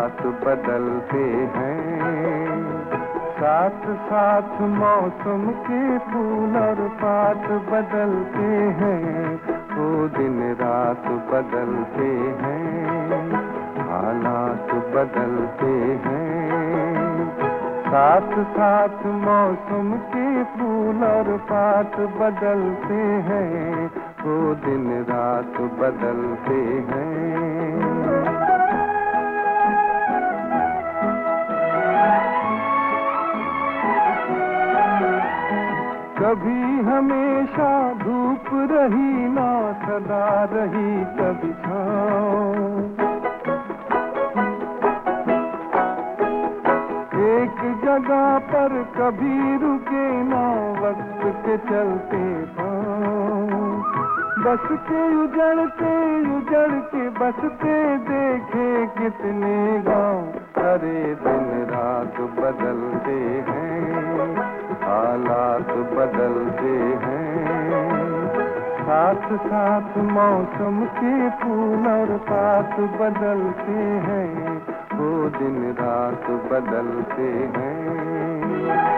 रात बदलते हैं। साथ साथ मौसम के फूल और पात बदलते हैं। वो दिन रात बदलते हैं, हालात बदलते हैं। साथ साथ मौसम के फूल और पात बदलते हैं। वो दिन रात बदलते हैं। कभी हमेशा धूप रही ना सदा रही कभी छाँव। एक जगह पर कभी रुके ना वक्त के चलते पाँव। बस के उजड़ के बसते देखे कितने गाँव। अरे दिन रात बदलते हैं, हालात बदलते हैं। साथ साथ मौसम के फूल और पात बदलते हैं। वो दिन रात बदलते हैं।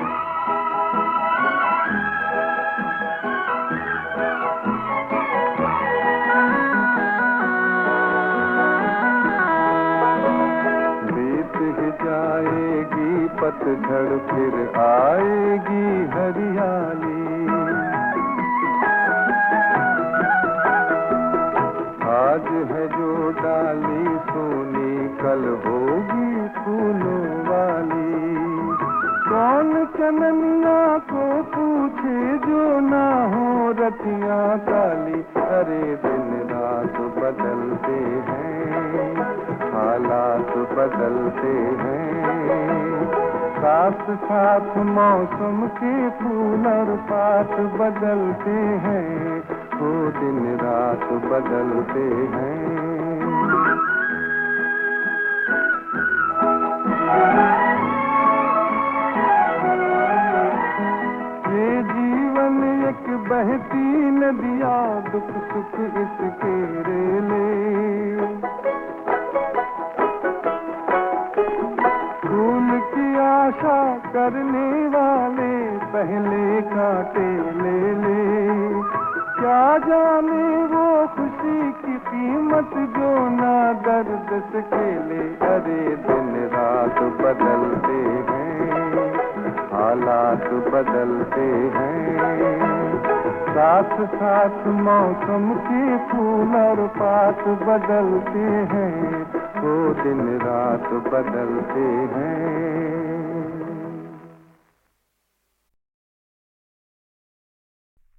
जाएगी पतझड़ फिर आएगी हरियाली। आज है जो डाली सोनी कल होगी फूलों वाली। कौन चननिया को पूछे जो ना हो रतियां काली। अरे दिन रात बदलते हैं, हालात बदलते हैं। साथ साथ मौसम के फूल और पात बदलते हैं। वो दिन रात बदलते हैं। ये जीवन एक बहती नदिया दुख सुख इसके रेले। फूल की आशा करने वाले पहले कांटे ले ले। क्या जाने वो खुशी की कीमत जो ना दर्द से खेले। अरे दिन रात बदलते हैं, हालात बदलते हैं। साथ साथ मौसम के फूल और पात बदलते हैं। वो दिन रात बदलते हैं।